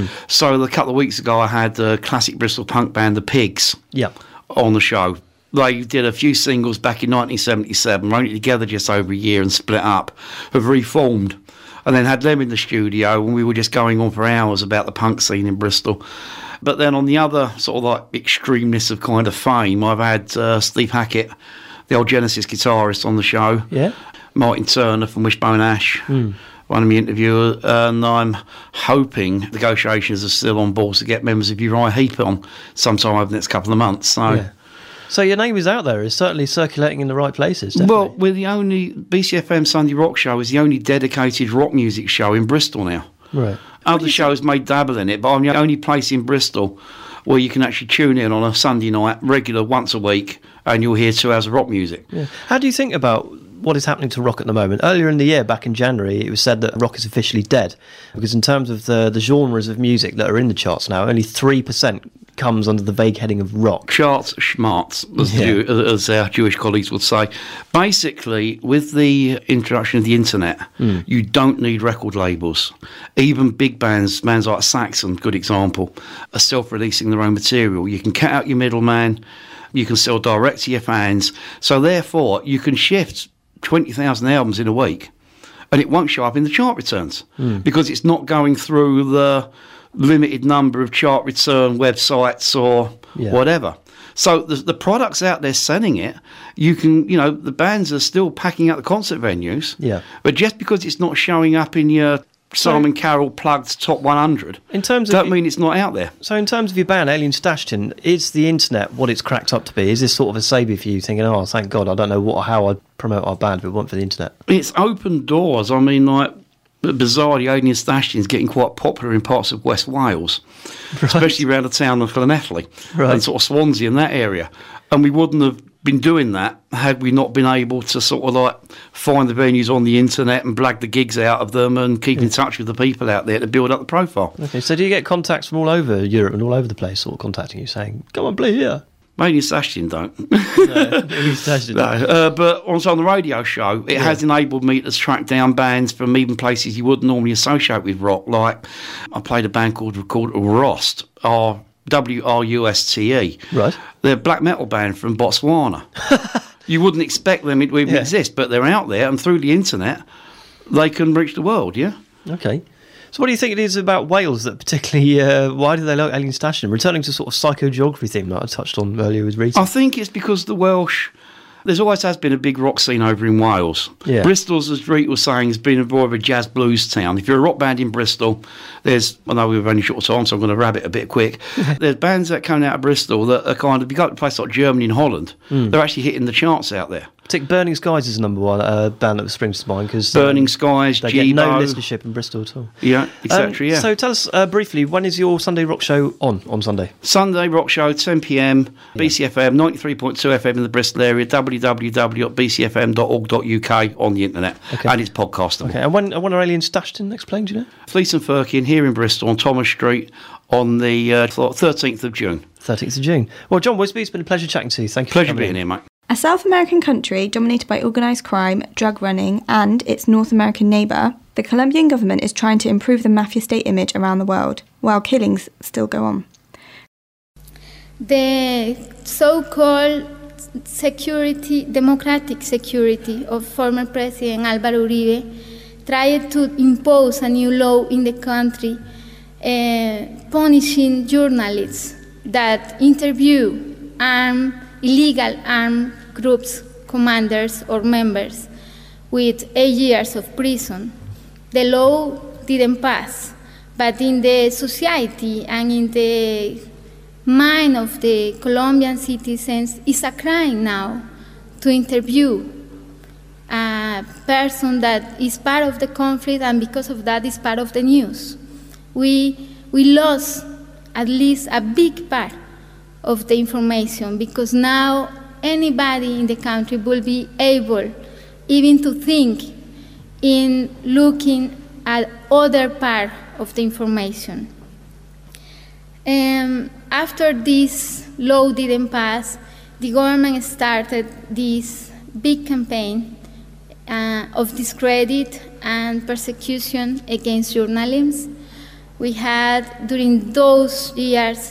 H: So a couple of weeks ago, I had the classic Bristol punk band, The Pigs, on the show. They did a few singles back in 1977, wrote it together just over a year and split up, have reformed, and then had them in the studio, and we were just going on for hours about the punk scene in Bristol. But then on the other sort of like extremeness of kind of fame, I've had Steve Hackett, the old Genesis guitarist, on the show.
A: Yeah. Martin
H: Turner from Wishbone Ash, one of my interviewers, and I'm hoping negotiations are still on board to get members of Uriah Heep on sometime over the next couple of months.
A: So your name is out there, it's certainly circulating in the right places, definitely.
H: Well, we're the only, BCFM Sunday Rock Show is the only dedicated rock music show in Bristol now.
A: Right.
H: Other shows may dabble in it, but I'm the only place in Bristol where you can actually tune in on a Sunday night, regular, once a week, and you'll hear 2 hours of rock music.
A: Yeah. How do you think about what is happening to rock at the moment? Earlier in the year, back in January, it was said that rock is officially dead, because in terms of the genres of music that are in the charts now, only 3% comes under the vague heading of rock.
H: Charts schmarts, as our Jewish colleagues would say. Basically, with the introduction of the internet, you don't need record labels. Even big bands like Saxon, good example, are self-releasing their own material. You can cut out your middleman, you can sell direct to your fans, so therefore you can shift 20,000 albums in a week and it won't show up in the chart returns because it's not going through the limited number of chart return websites or whatever. So the product's out there selling it. You can, the bands are still packing out the concert venues.
A: Yeah.
H: But just because it's not showing up in your Simon Carroll plugged top 100, don't mean it's not out there.
A: So in terms of your band, Alien Stashed In, is the internet what it's cracked up to be? Is this sort of a savior for you, thinking, oh, thank God, I don't know how I'd promote our band if it weren't for the internet?
H: It's opened doors. I mean, like, bizarrely, Alien Stashed In is getting quite popular in parts of West Wales, especially around the town of Llanelli and sort of Swansea in that area. And we wouldn't have been doing that had we not been able to sort of like find the venues on the internet and blag the gigs out of them and keep in touch with the people out there to build up the profile.
A: Okay, so do you get contacts from all over Europe and all over the place sort of contacting you saying, come on, play here?
H: Alien Stashed In don't.
A: No,
H: but also on the radio show, it has enabled me to track down bands from even places you wouldn't normally associate with rock. Like, I played a band called Rost, WRUSTE.
A: Right.
H: They're a black metal band from Botswana. You wouldn't expect them to even exist, but they're out there, and through the internet, they can reach the world,
A: Okay. So what do you think it is about Wales that particularly, why do they like Alien Stashed In? Returning to sort of psychogeography theme that I touched on earlier with Rita.
H: I think it's because the Welsh, there's always has been a big rock scene over in Wales.
A: Yeah.
H: Bristol's, as Rita was saying, has been more of a jazz blues town. If you're a rock band in Bristol, I know we've only short time, so I'm going to wrap it a bit quick. There's bands that come out of Bristol that are kind of, you go to a place like Germany and Holland, they're actually hitting the charts out there.
A: Burning Skies is the number one band that springs to mind because
H: Burning Skies,
A: they
H: G-Bo.
A: get no listenership in Bristol at all.
H: Yeah, etc.
A: So tell us briefly, when is your Sunday rock show on Sunday?
H: Sunday rock show, 10 p.m. BCFM 93.2 FM in the Bristol area. www.bcfm.org.uk on the internet, and it's podcastable.
A: Okay, and when are Alien Stashed In next playing? Do you know?
H: Fleece and Firkin here in Bristol on Thomas Street on the 13th of June.
A: 13th of June. Well, John Wisby, it's been a pleasure chatting to you. Thank you.
H: Pleasure being here, mate.
B: A South American country dominated by organised crime, drug running and its North American neighbour, the Colombian government is trying to improve the mafia state image around the world, while killings still go on.
I: The so-called democratic security of former President Álvaro Uribe, tried to impose a new law in the country punishing journalists that interview illegal armed groups, commanders or members with 8 years of prison. The law didn't pass, but in the society and in the mind of the Colombian citizens, it's a crime now to interview a person that is part of the conflict and because of that is part of the news. We lost at least a big part of the information because now anybody in the country will be able even to think in looking at other part of the information. After this law didn't pass, the government started this big campaign of discredit and persecution against journalists. We had, during those years,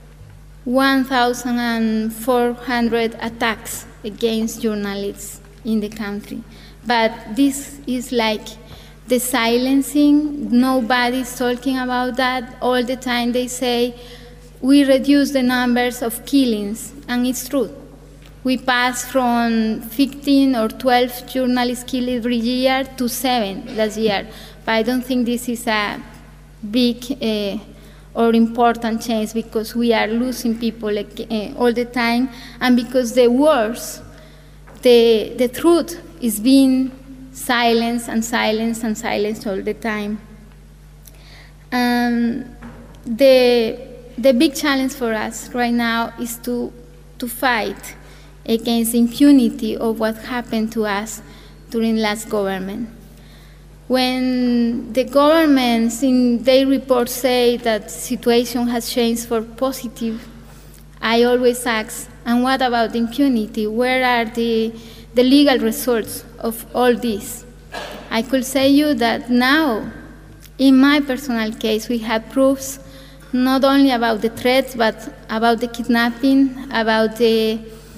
I: 1,400 attacks against journalists in the country. But this is like the silencing. Nobody's talking about that. All the time they say, we reduce the numbers of killings, and it's true. We passed from 15 or 12 journalists killed every year to 7 last year. But I don't think this is a big or important change because we are losing people all the time, and because the words, the truth is being silenced and silenced and silenced all the time. The big challenge for us right now is to fight against impunity of what happened to us during last government. When the governments in their reports say that the situation has changed for positive, I always ask, and what about impunity? Where are the legal results of all this? I could say you that now, in my personal case, we have proofs not only about the threats, but about the kidnapping, about the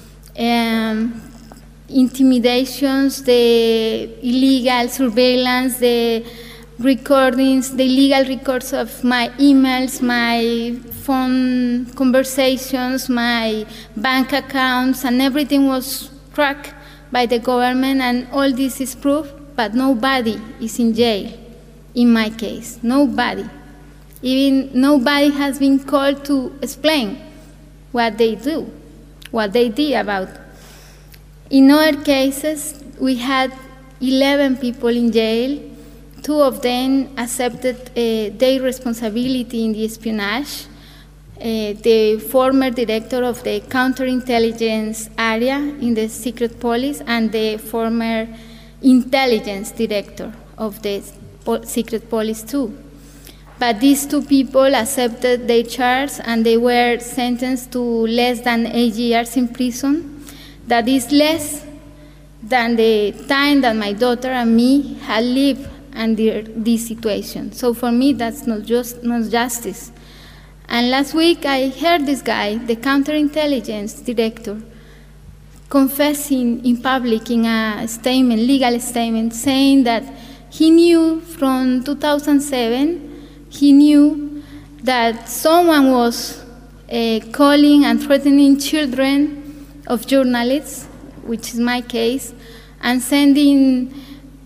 I: intimidations, the illegal surveillance, the recordings, the illegal records of my emails, my phone conversations, my bank accounts, and everything was tracked by the government, and all this is proof, but nobody is in jail, in my case, nobody. Even nobody has been called to explain what they do, what they did about. In other cases, we had 11 people in jail. 2 of them accepted their responsibility in the espionage. The former director of the counterintelligence area in the secret police and the former intelligence director of the secret police too. But these 2 people accepted their charge and they were sentenced to less than 8 years in prison. That is less than the time that my daughter and me had lived under this situation. So for me, that's not justice. And last week, I heard this guy, the counterintelligence director, confessing in public in a statement, legal statement, saying that he knew from 2007, he knew that someone was calling and threatening children of journalists, which is my case, and sending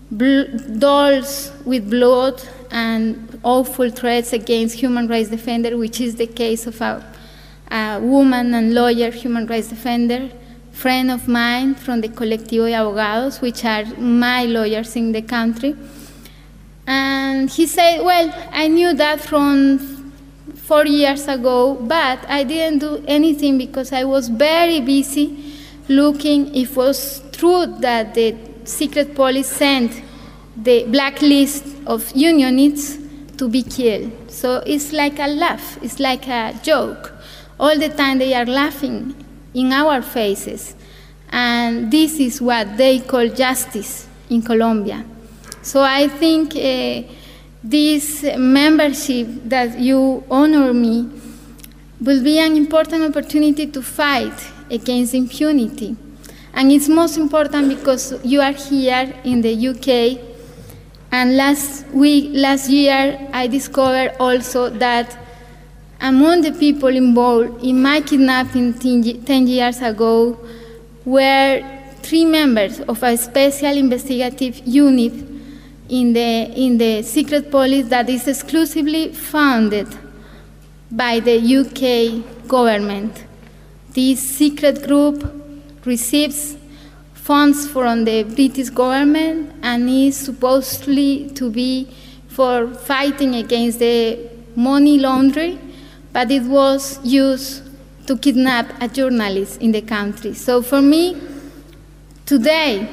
I: dolls with blood and awful threats against human rights defender, which is the case of a woman and lawyer human rights defender, friend of mine from the Colectivo de Abogados, which are my lawyers in the country. And he said, well, I knew that from 4 years ago, but I didn't do anything because I was very busy looking if it was true that the secret police sent the blacklist of unionists to be killed. So it's like a laugh, it's like a joke. All the time they are laughing in our faces. And this is what they call justice in Colombia. So I think this membership that you honor me will be an important opportunity to fight against impunity. And it's most important because you are here in the UK, and last year I discovered also that among the people involved in my kidnapping 10 years ago were 3 members of a special investigative unit in the secret police that is exclusively funded by the UK government. This secret group receives funds from the British government and is supposedly to be for fighting against the money laundering, but it was used to kidnap a journalist in the country. So for me, today,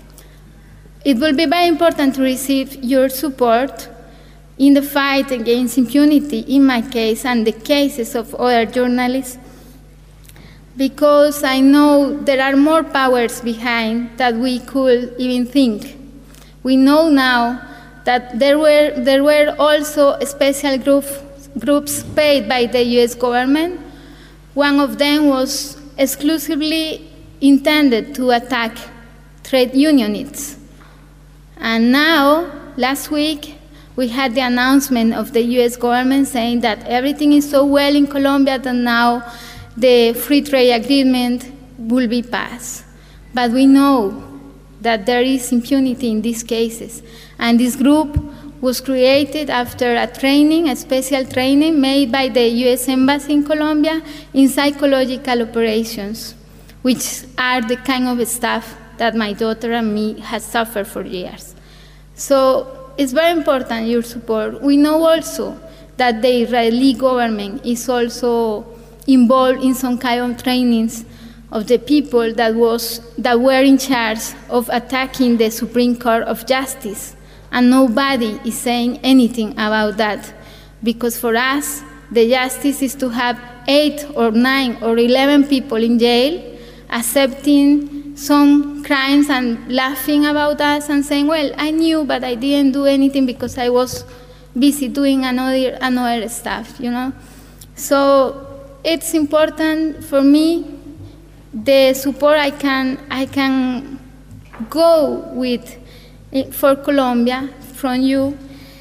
I: it will be very important to receive your support in the fight against impunity in my case and the cases of other journalists, because I know there are more powers behind that we could even think. We know now that there were also special groups paid by the US government. One of them was exclusively intended to attack trade unionists. And now, last week, we had the announcement of the US government saying that everything is so well in Colombia that now the free trade agreement will be passed. But we know that there is impunity in these cases. And this group was created after a special training made by the US Embassy in Colombia in psychological operations, which are the kind of stuff that my daughter and me have suffered for years. So it's very important, your support. We know also that the Israeli government is also involved in some kind of trainings of the people that were in charge of attacking the Supreme Court of Justice. And nobody is saying anything about that, because for us, the justice is to have 8 or 9 or 11 people in jail accepting some crimes and laughing about us and saying, well, I knew, but I didn't do anything because I was busy doing another stuff, you know. So it's important for me, the support I can go with for Colombia from you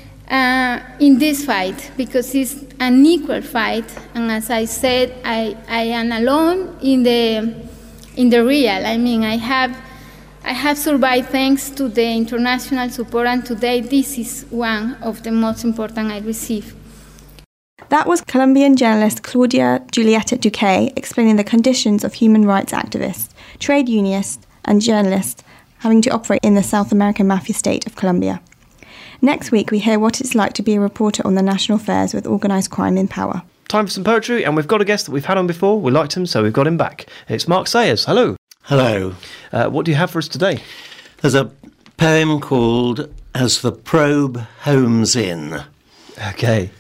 I: in this fight, because it's an equal fight. And as I said, I am alone in the real. I mean, I have survived thanks to the international support, and today this is one of the most important I receive.
B: That was Colombian journalist Claudia Julieta Duque explaining the conditions of human rights activists, trade unionists, and journalists having to operate in the South American mafia state of Colombia. Next week, we hear what it's like to be a reporter on the national affairs with organised crime in power.
A: Time for some poetry, and we've got a guest that we've had on before. We liked him, so we've got him back. It's Mark Sayers. Hello.
J: Hello.
A: What do you have for us today?
J: There's a poem called As the Probe Homes In.
A: Okay.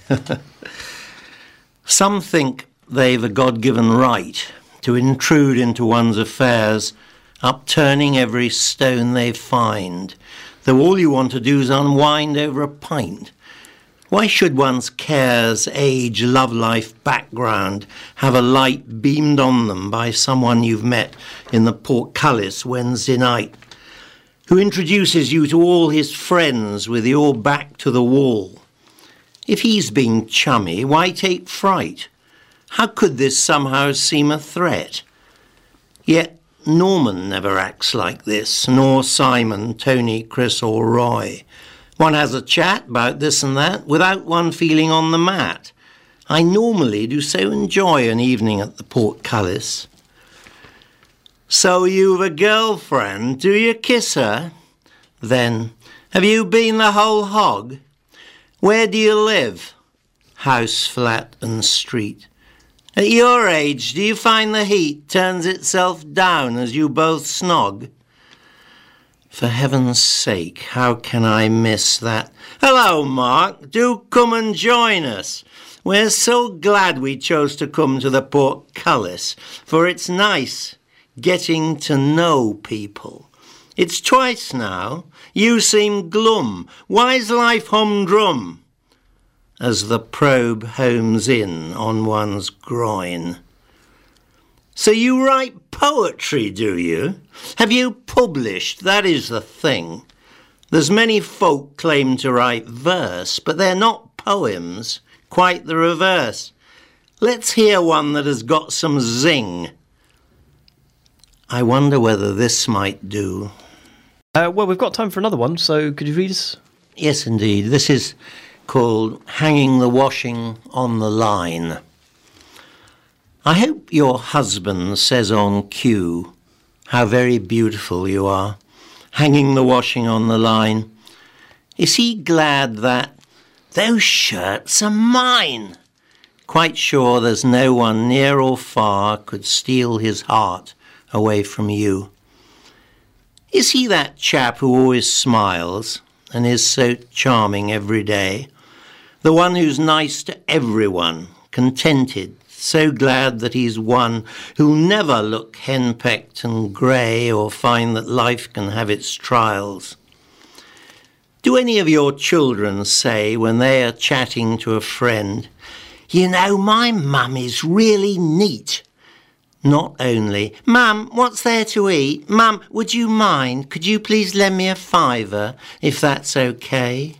J: Some think they've a God-given right to intrude into one's affairs, upturning every stone they find, though all you want to do is unwind over a pint. Why should one's cares, age, love life, background have a light beamed on them by someone you've met in the portcullis Wednesday night, who introduces you to all his friends with your back to the wall? If he's being chummy, why take fright? How could this somehow seem a threat? Yet Norman never acts like this, nor Simon, Tony, Chris or Roy. One has a chat about this and that without one feeling on the mat. I normally do so enjoy an evening at the portcullis. So you've a girlfriend, do you kiss her? Then, have you been the whole hog? Where do you live? House, flat and street. At your age, do you find the heat turns itself down as you both snog? For heaven's sake, how can I miss that? Hello, Mark, do come and join us. We're so glad we chose to come to the portcullis, for it's nice getting to know people. It's twice now. You seem glum. Why's life humdrum? As the probe homes in on one's groin. So you write poetry, do you? Have you published? That is the thing. There's many folk claim to write verse, but they're not poems, quite the reverse. Let's hear one that has got some zing. I wonder whether this might do.
A: Well, we've got time for another one, so could you read us?
J: Yes, indeed. This is called Hanging the Washing on the Line. I hope your husband says on cue how very beautiful you are, hanging the washing on the line. Is he glad that those shirts are mine? Quite sure there's no one near or far could steal his heart away from you. Is he that chap who always smiles and is so charming every day? The one who's nice to everyone, contented, so glad that he's one who'll never look henpecked and grey or find that life can have its trials. Do any of your children say when they are chatting to a friend, "You know, my mum is really neat"? Not only, "Mum, what's there to eat? Mum, would you mind? Could you please lend me a £5 if that's okay?"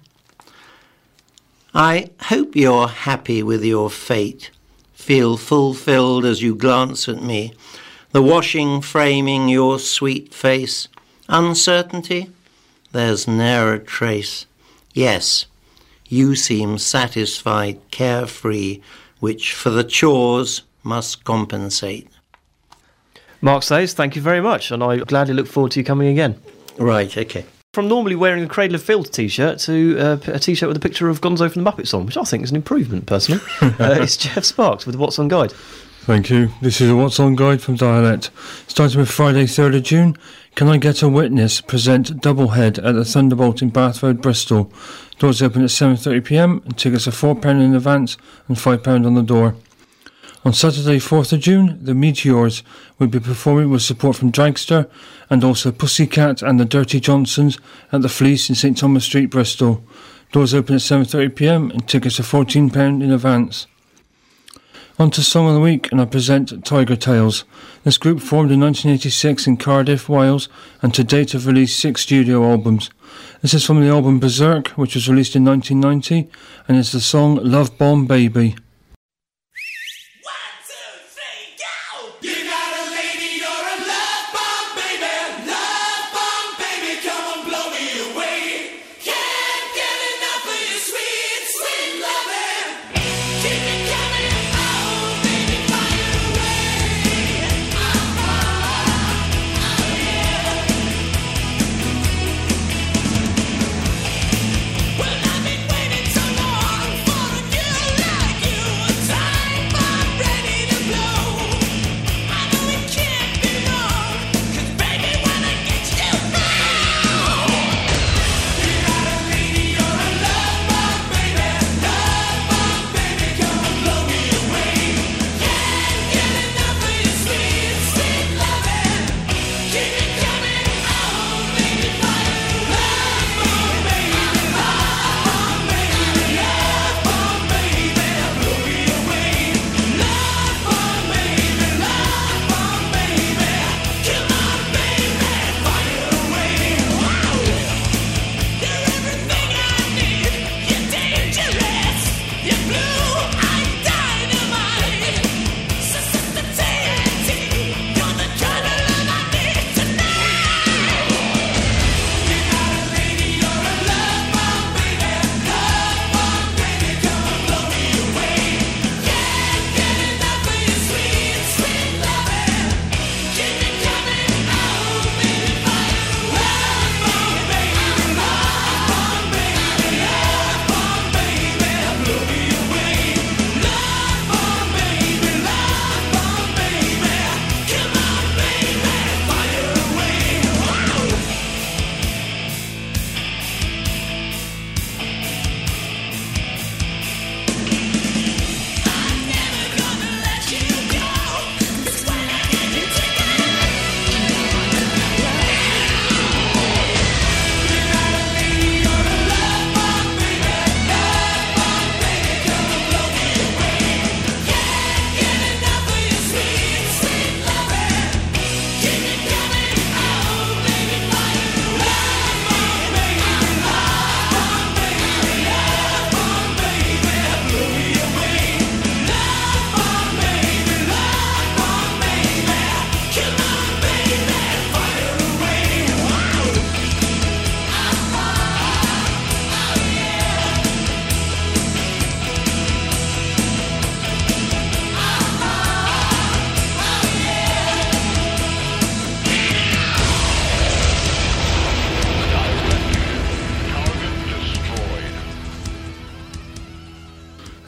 J: I hope you're happy with your fate. Feel fulfilled as you glance at me, the washing framing your sweet face. Uncertainty? There's ne'er a trace. Yes, you seem satisfied, carefree, which for the chores must compensate.
A: Mark says, thank you very much, and I gladly look forward to you coming again.
J: Right, okay.
A: From normally wearing a Cradle of Filth t-shirt to a t-shirt with a picture of Gonzo from the Muppets on, which I think is an improvement, personally. It's Jeff Sparks with What's On Guide.
K: Thank you. This is a What's On Guide from Dialect. Starting with Friday, 3rd of June, Can I Get a Witness? Present Doublehead at the Thunderbolt in Bath Road, Bristol. Doors open at 7:30pm and tickets are £4 in advance and £5 on the door. On Saturday, 4th of June, the Meteors will be performing with support from Dragster and also Pussycat and the Dirty Johnsons at the Fleece in St Thomas Street, Bristol. Doors open at 7:30pm and tickets are £14 in advance. On to Song of the Week, and I present Tiger Tales. This group formed in 1986 in Cardiff, Wales, and to date have released 6 studio albums. This is from the album Berserk, which was released in 1990, and it's the song Love Bomb Baby.
L: Well, I've been waiting so long for a girl like you.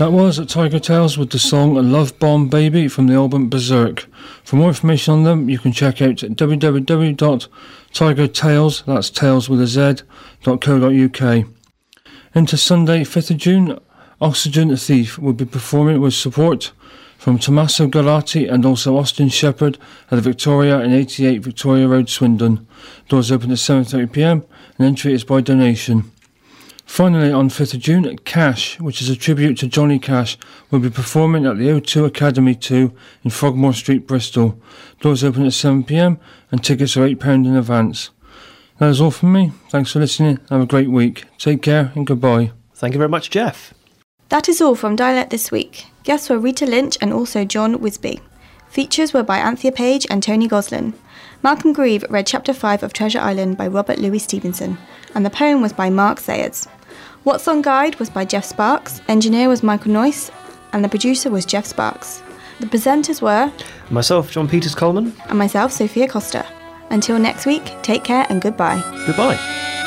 K: That was Tiger Tales with the song Love Bomb Baby from the album Berserk. For more information on them, you can check out www.tigertales, that's tales with a z.co.uk. Into Sunday, 5th of June, Oxygen Thief will be performing with support from Tommaso Galati and also Austin Shepherd at the Victoria in 88 Victoria Road, Swindon. Doors open at 7:30pm and entry is by donation. Finally, on 5th of June, Cash, which is a tribute to Johnny Cash, will be performing at the O2 Academy 2 in Frogmore Street, Bristol. Doors open at 7pm and tickets are £8 in advance. That is all from me. Thanks for listening. Have a great week. Take care and goodbye.
A: Thank you very much, Jeff.
B: That is all from Dialect this week. Guests were Rita Lynch and also John Wisby. Features were by Anthea Page and Tony Goslin. Malcolm Grieve read Chapter 5 of Treasure Island by Robert Louis Stevenson, and the poem was by Mark Sayers. What's On Guide was by Jeff Sparks, engineer was Michael Noyce, and the producer was Jeff Sparks. The presenters were
A: myself, John Peters Coleman,
B: and myself, Sophia Costa. Until next week, take care and goodbye.
A: Goodbye.